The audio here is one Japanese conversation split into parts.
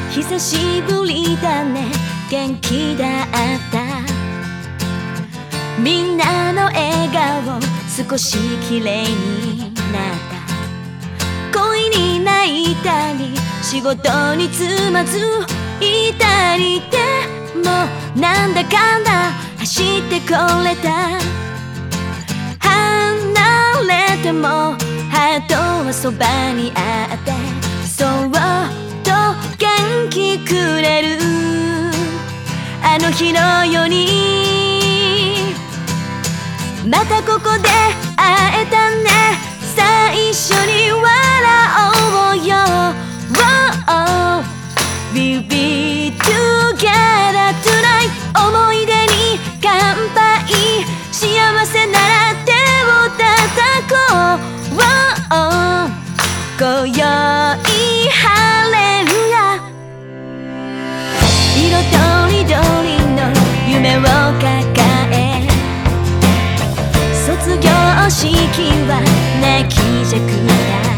久しぶりだね、元気だった。みんなの笑顔少し綺麗になった。恋に泣いたり仕事につまずいたりでもなんだかんだ走ってこれた。離れてもハートはそばにあって、そっと元気くれる。あの日のようにまたここで会えたね。最初に笑おうよ、oh, We'll be together tonight。 思い出に乾杯、幸せなら手を叩こう、oh, 今宵晴れるや。色とりどりの夢を抱え、卒業式は泣きじゃくだ。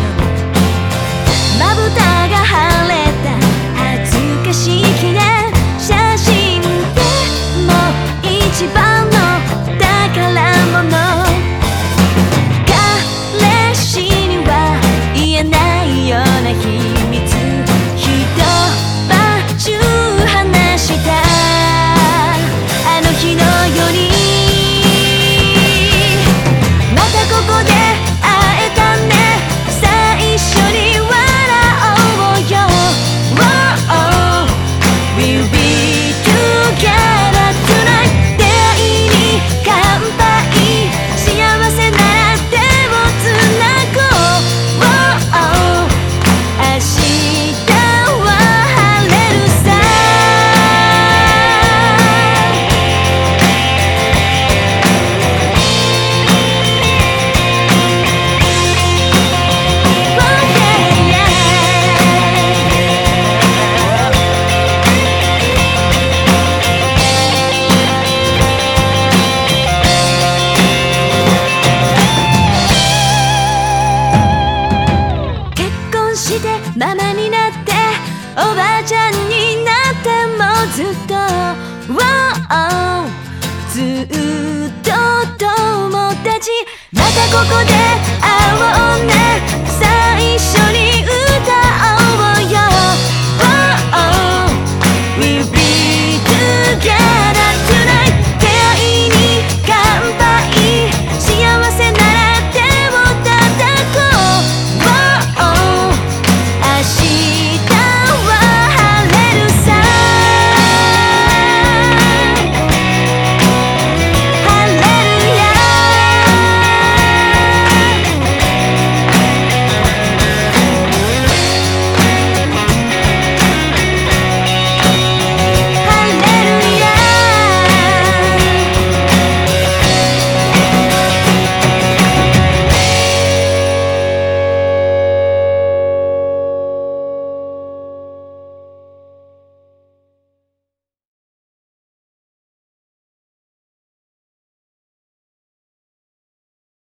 まぶたが腫れた恥ずかしい記念写真でも一番の宝物。彼氏には言えないような秘密、一晩中話したあの日のように。またここで会えたね。最初に笑おうよ、oh, We'll be together tonight。 出会いに乾杯、幸せなら手をつなごう、oh, 明日は晴れるさ。してママになっておばあちゃんになってもずっと、oh, ずっと友達。またここで会おうね。